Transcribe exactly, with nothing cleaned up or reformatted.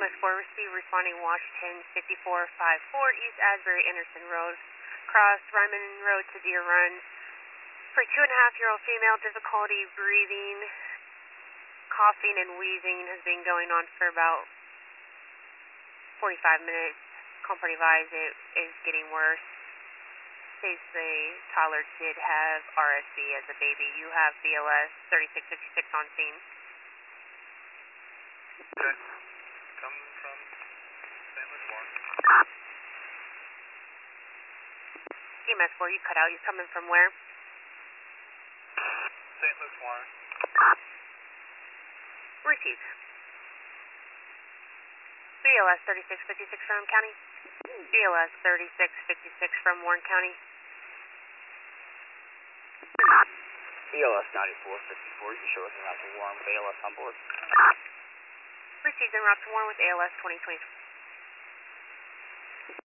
M S four receive responding Washington fifty-four fifty-four East Asbury Anderson Road, cross Ryman Road to Deer Run. For two and a half year old female, difficulty breathing, coughing and wheezing has been going on for about forty-five minutes. Comfort advised it is getting worse. States the toddler did have R S V as a baby. You have B L S thirty-six fifty-six on scene. Okay. Coming from Saint Louis Warren. E M S four, you cut out. You're coming from where? Saint Louis Warren. Receive. B L S thirty-six fifty-six from County. B L S thirty-six fifty-six from Warren County. B L S ninety-four fifty-four, you can show us an out to Warren with A L S on board. Received en route to Warren with A L S twenty twenty.